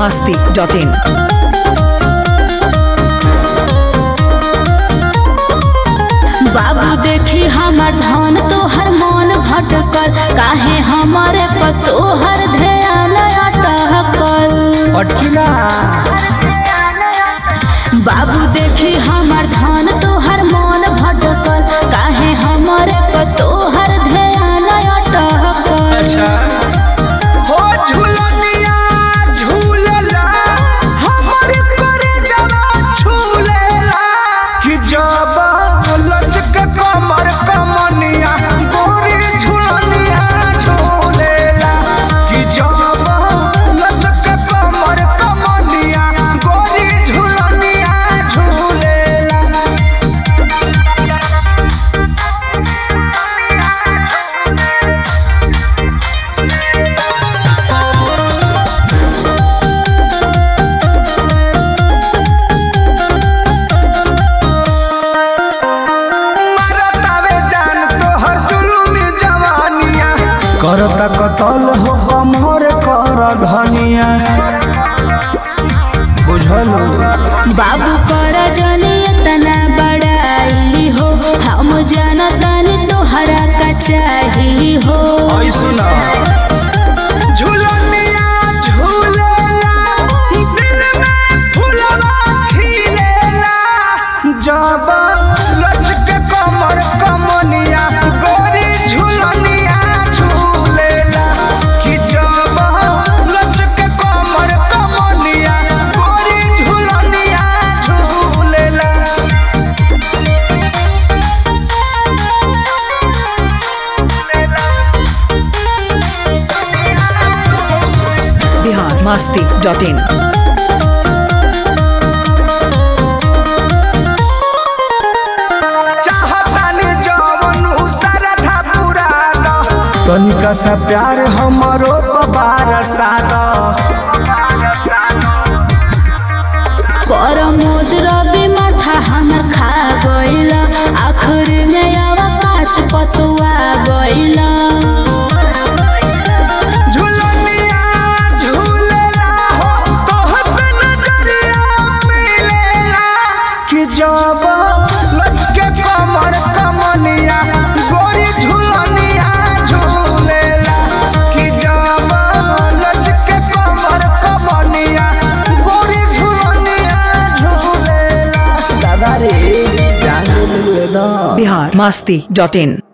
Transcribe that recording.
biharmasti.in। बाबू देखी हमर धन तोहर मन भटकल, काहे हमारे पतोहर ध्यान अटकल। बाबू देखी हमर धन तोहर मन भटकल, काहे हमारे पतोहर ध्यान अटकल। अच्छा हो झूलनिया झूलला हमर करे जवा झूलेला कि जब लचक कमर कमनिया गोरी झूलनिया झूलेला कि जब लचक कमर कमनिया गोरी झूलनिया झूलेला। करता कतल हो कमर कर धनिया बुझलो। बाबू कर जनी इतना बड़ाई हो, हम जानतानी तोहरा का चाही हो। सुना झूलनिया झूलेला दिल में फुलवा खिलेला जब लचक कमर कमनिया गोरी झूलनिया झूलेला कि जब लचक कमर कमनिया गोरी झूलनिया झूलेला। biharmasti.in। तनिका सा प्यार हमरो बार सादा पर मोद रवि माथा हमर खा गइला, आखिर में अवकाश पतुआ गइला। झूलनिया झूलेला हो तोहर नजरिया मिलेला कि जब लचके कमर कमनिया गोरी झूलनिया झूलेला कि जब लचके कमर कमनिया गोरी झूलनिया झूलेला। दादा रे जान ले दा biharmasti.in।